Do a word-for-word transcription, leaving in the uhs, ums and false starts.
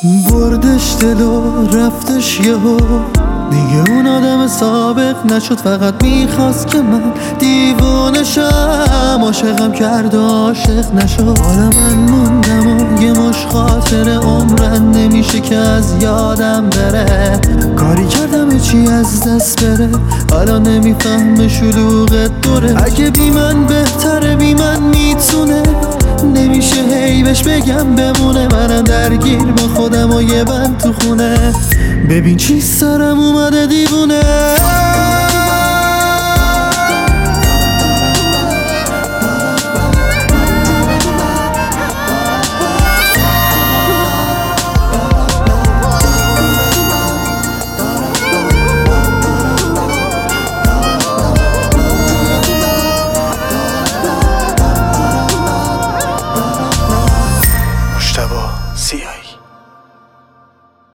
بردش دل و رفتش یهو، دیگه اون آدم سابق نشد، فقط میخواست که من دیوونه شم. عاشقم کرد و عاشق نشد، حالا من موندم و یه مش خاطر عمرن نمیشه که از یادم بره. کاری کردم چی از دست بره، حالا نمیفهمه شلوغ دوره. اگه بی من بهتره بی من میتونه، نمیشه هی بهش بگم بمونه. منم درگیر با خودم و یه بند تو خونه، ببین چی سرم اومده دیوونه. مجتبی سیاهی.